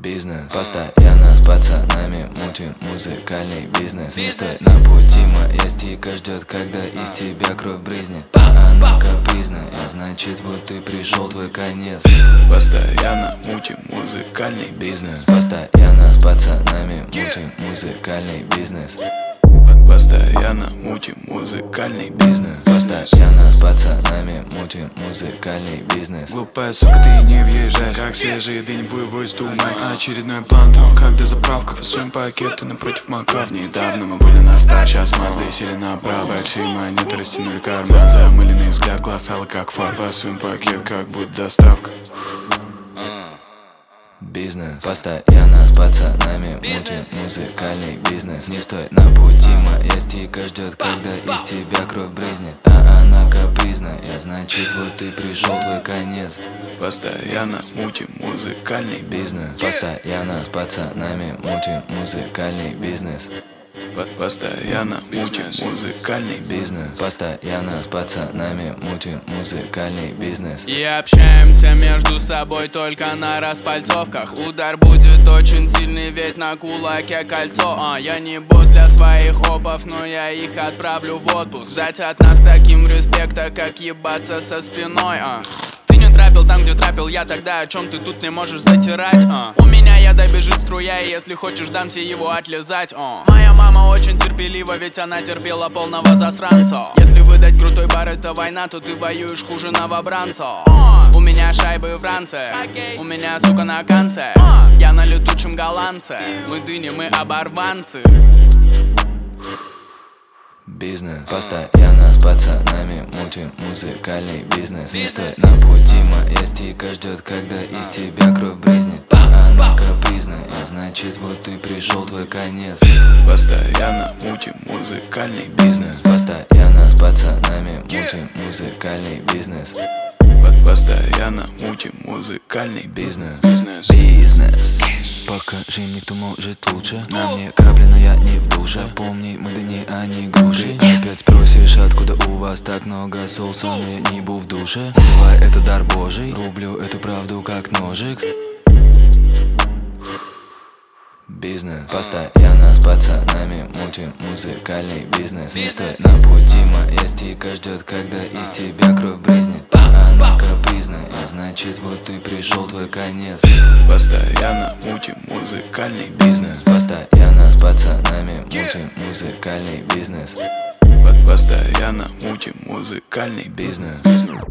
Бизнес. Постоянно с пацанами мутим музыкальный бизнес. Не стой на пути, моя стика ждет, когда из тебя кровь брызнет. А она капризная, значит вот ты пришел твой конец. Постоянно мутим музыкальный Бизнес. Постоянно с пацанами мутим музыкальный бизнес. Постоянно мутим музыкальный Бизнес. Постоянно с пацанами мутим музыкальный бизнес. Глупая сука, ты не въезжаешь, как свежие дынь-буй войс думай. Очередной плантон, когда заправка, фасуем пакеты напротив макав. Недавно мы были на старт, сейчас Мазды сели направо. Большие монеты растянули карман, замыленный взгляд, глаз алый как фар. Фасуем пакет, как будто доставка. Бизнес. Постоянно с пацанами мутим музыкальный бизнес. Не стой на пути, моя стика ждет, когда из тебя кровь брызнет. А она капризная, значит вот ты пришел твой конец. Постоянно мутим музыкальный Бизнес. Постоянно с пацанами мутим музыкальный бизнес. Постоянно мутим музыкальный Бизнес. Постоянно с пацанами мутим музыкальный бизнес. И общаемся между собой только на распальцовках. Удар будет очень сильный, ведь на кулаке кольцо. Я не босс для своих опов, но я их отправлю в отпуск. Ждать от нас таким респекта, как ебаться со спиной. Ты не трапил там, где трапил я, тогда о чем ты тут не можешь затирать? У меня яда бежит струя, и если хочешь, дамся его отлизать. Моя мама очень терпелива, ведь она терпела полного засранца. Если выдать крутой бар, это война, то ты воюешь хуже новобранца. У меня шайбы в ранце, у меня сука на конце. Я на летучем голландце, мы дыни, мы оборванцы. Бизнес. Постоянно с пацанами мутим музыкальный бизнес. Не стой на пути, моя стика ждет, когда из тебя кровь брызнет. А она капризная, значит вот ты пришел твой конец. Постоянно мутим музыкальный Бизнес. Постоянно с пацанами мутим музыкальный бизнес. Постоянно мутим музыкальный Бизнес. Покажи мне, кто может лучше. На мне капли, но я не в душе. Помни, мы дыни, а не груши. Опять спросишь, откуда у вас так много соуса, но я не был в душе. Называй это дар божий, рублю эту правду как ножик. Бизнес. Постоянно с пацанами мутим музыкальный бизнес. Не стой на пути, моя стика ждет, когда из тебя кровь брызнет. А она капризная, значит вот ты пришел твой конец. Постоянно мутим музыкальный Бизнес. Постоянно с пацанами мутим музыкальный бизнес. Постоянно мутим музыкальный Бизнес.